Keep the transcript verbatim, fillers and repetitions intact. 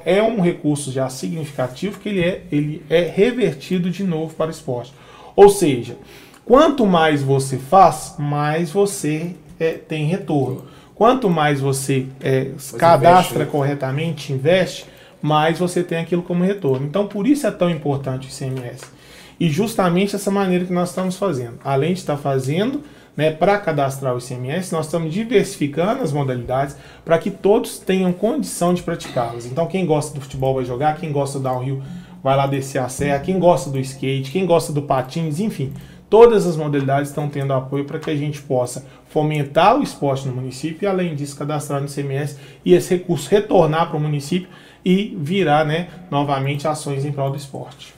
é um recurso já significativo que ele é, ele é revertido de novo para o esporte. Ou seja, quanto mais você faz, mais você é, tem retorno. Quanto mais você é, cadastra investe, corretamente, investe, mais você tem aquilo como retorno. Então, por isso é tão importante o I C M S. E justamente essa maneira que nós estamos fazendo. Além de estar fazendo, né, para cadastrar o I C M S, nós estamos diversificando as modalidades para que todos tenham condição de praticá-las. Então, quem gosta do futebol vai jogar, quem gosta do downhill vai lá descer a serra, quem gosta do skate, quem gosta do patins, enfim. Todas as modalidades estão tendo apoio para que a gente possa fomentar o esporte no município e, além disso, cadastrar no I C M S e esse recurso retornar para o município e virar, né, novamente ações em prol do esporte.